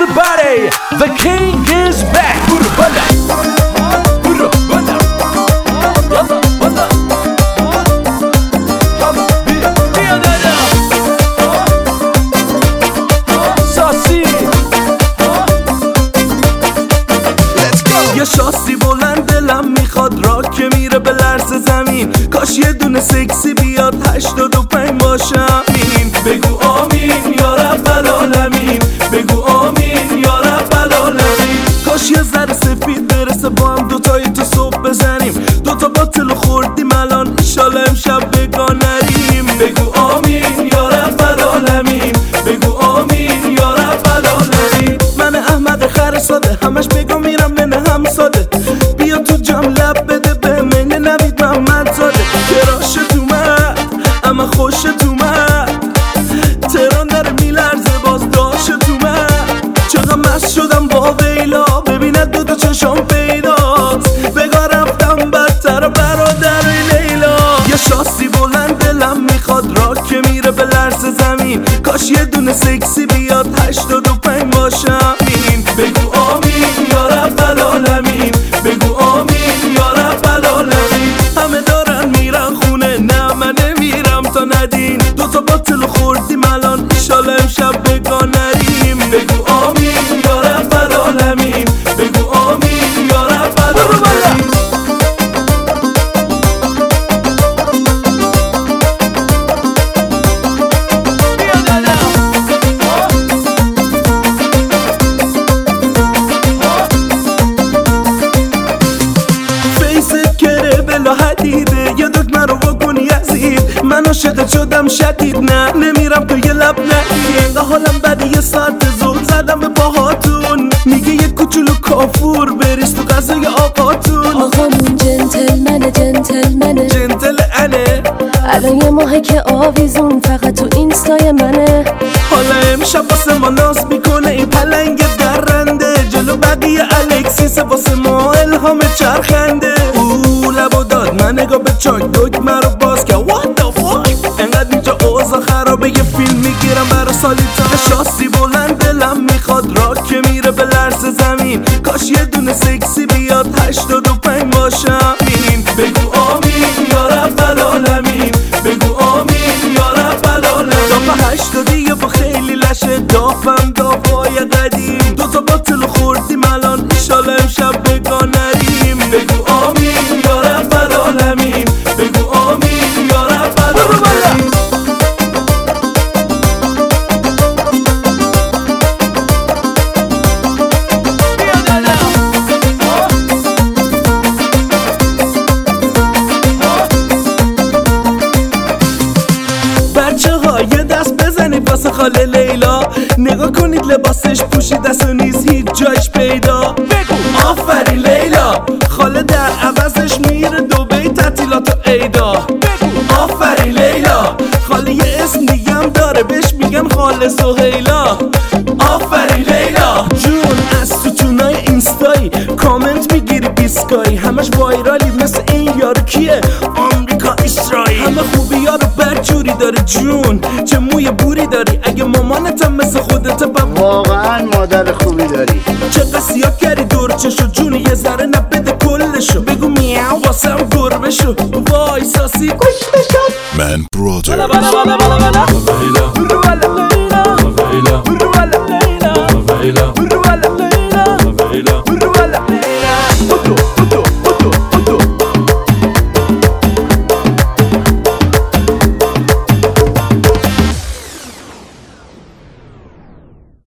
everybody, the king is back. یه شاسی بلند دلم میخواد را که میره به لرز زمین. کاش یه دونه سکسی بیاد 85 باشم. بگو آمین یا رب العالمین، بگو آمین یا رب العالمین. کاش یه ذره سفید برسه با هم دوتایی تو صبح بزنیم. دوتا باطل خوردیم الان ایشالا امشب بگانریم. بگو آمین یا رب العالمین، بگو آمین یا رب العالمین. من احمق خر ساده همش بگو میرم من هم ساده. بیا تو جام لب بده به من نوید محمد زاده. کراشت اومد اما خوشت اومد، تهران داره میلرزه باز داشت اومد. چقدر مست شدم با ویلا ببیند دوتا چشم پیداست. بگاه رفتم بدتر برادر لیلا. یه شاسی بلند دلم میخواد را که میره به لرز زمین. کاش یه دونه سکسی بیاد 85 باشم. بگو آمین یا رب العالمین، بگو آمین یا رب العالمین. همه دارن میرن خونه نه من نمیرم تا ندین. دوتا باطل خوردیم الان ایشالا امشب بگانریم. بگو آمین یا رب العالمین، بگو آمین یا رب العالمین. حدیده یه دکمه رو بکنی یزید. من عاشقت شدم شدید نه نمیرم تو یه لب نگیه. حالم بعد یه ساعت زور زدم به باهاتون. میگه یه کوچولو کافور بریز تو غذای آقاتون. آقامون جنتلمنه جنتلمنه جنتل انه. الان یه ماهه که آویزون فقط تو اینستای منه. حالا امشب واسه ما ناز میکنه این پلنگ درنده. جلو بقیه الکسیس واسه ما الهام چرخنده. لبو داد من نگاه به چاک دکمه رو باز که what the fuck. انقدر اینجا اوضاع خرابه یه فیلم میگیرم برا سالیتا. شاسی بلند دلم میخواد را که میره به لرز زمین. کاش یه دونه سکسی بیاد 85 باشم. بگو آمین یا رب العالمین، بگو آمین یا رب العالمین. دافه 80 یه با خیلی لشه دافم دافای قدیم. دوتا باطل خوردیم الان ایشالا امشب بگانریم. بگو آمین یا رب العالمین، بگو آمین یا رب العالمین. بچه ها یه دست بزنید واسه خاله لیلا. نگاه کنید لباسش پوشیده است و نیز هیچ جایش پیدا. بگو آفرین لیلا. خاله در عوضش میره دبی تعطیلات و عیدا. بگو آفرین لیلا. خاله یه اسم دیگه هم داره بهش میگن خاله سهیلا. آفرین لیلا جون. از ستونای اینستایی کامنت میگیری بیسکایی. همش وایرالی مثل این یارو کیه آمریکا اسرائیل. همه خوبی ها رو بدجوری داره جون. چه موی بوری داری اگه مامانتم مثل